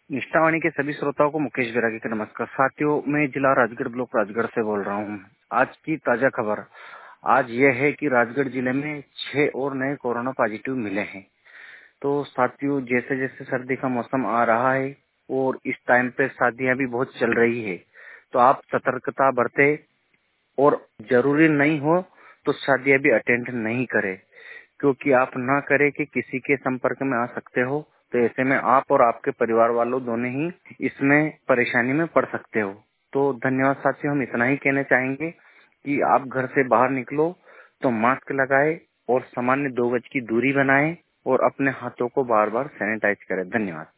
निष्ठावाणी के सभी श्रोताओं को मुकेश बैरागी का नमस्कार। साथियों, मैं जिला राजगढ़ ब्लॉक राजगढ़ से बोल रहा हूँ। आज की ताजा खबर आज यह है कि राजगढ़ जिले में 6 और नए कोरोना पॉजिटिव मिले हैं। तो साथियों, जैसे जैसे सर्दी का मौसम आ रहा है और इस टाइम पे शादियां भी बहुत चल रही है, तो आप सतर्कता बरते और जरूरी नहीं हो तो शादियां भी अटेंड नहीं करें, क्योंकि आप ना करें कि किसी के संपर्क में आ सकते हो। तो ऐसे में आप और आपके परिवार वालों दोनों ही इसमें परेशानी में पड़ सकते हो। तो धन्यवाद साथियों, हम इतना ही कहना चाहेंगे कि आप घर से बाहर निकलो तो मास्क लगाए और सामान्य 2 गज की दूरी बनाएं और अपने हाथों को बार बार सैनिटाइज करें। धन्यवाद।